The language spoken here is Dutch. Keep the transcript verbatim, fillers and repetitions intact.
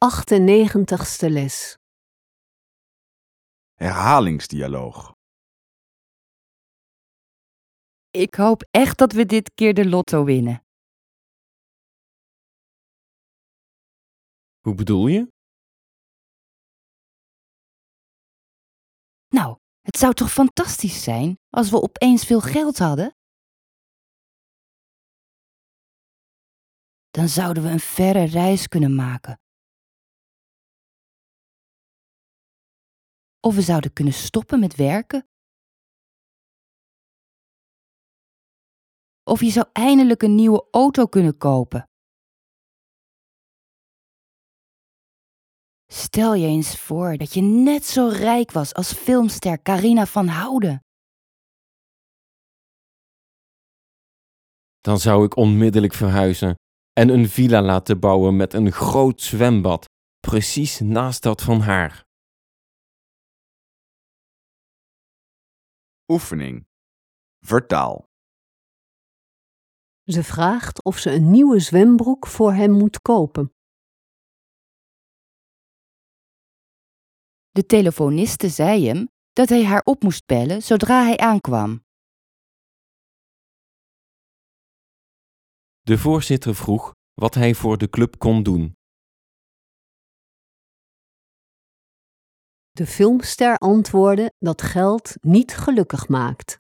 achtennegentigste les. Herhalingsdialoog. Ik hoop echt dat we dit keer de lotto winnen. Hoe bedoel je? Nou, het zou toch fantastisch zijn als we opeens veel geld hadden? Dan zouden we een verre reis kunnen maken. Of we zouden kunnen stoppen met werken. Of je zou eindelijk een nieuwe auto kunnen kopen. Stel je eens voor dat je net zo rijk was als filmster Carina van Houten. Dan zou ik onmiddellijk verhuizen en een villa laten bouwen met een groot zwembad, precies naast dat van haar. Oefening. Vertaal. Ze vraagt of ze een nieuwe zwembroek voor hem moet kopen. De telefoniste zei hem dat hij haar op moest bellen zodra hij aankwam. De voorzitter vroeg wat hij voor de club kon doen. De filmster antwoordde dat geld niet gelukkig maakt.